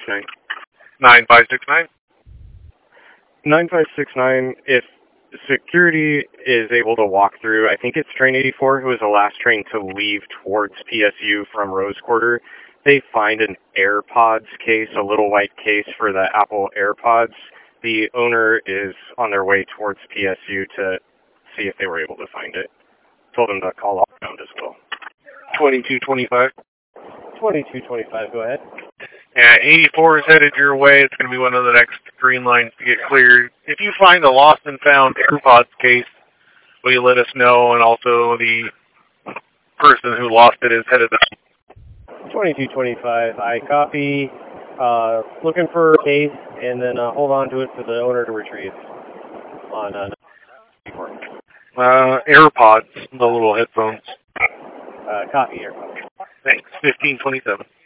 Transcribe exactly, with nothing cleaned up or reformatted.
nine. nine five six nine. nine five six nine, if security is able to walk through, I think it's train eighty-four, who was the last train to leave towards P S U from Rose Quarter. They find an AirPods case, a little white case for the Apple AirPods. The owner is on their way towards P S U to see if they were able to find it. Told them to call off around as well. twenty-two twenty-five. twenty-two twenty-five, go ahead. Yeah, eighty-four is headed your way. It's going to be one of the next green lines to get cleared. If you find a lost and found AirPods case, will you let us know? And also the person who lost it is headed up. twenty-two twenty-five, I copy. Uh, looking for a case, and then uh, hold on to it for the owner to retrieve. On uh, uh, AirPods, the little headphones. Uh, copy AirPods. Thanks. fifteen twenty-seven.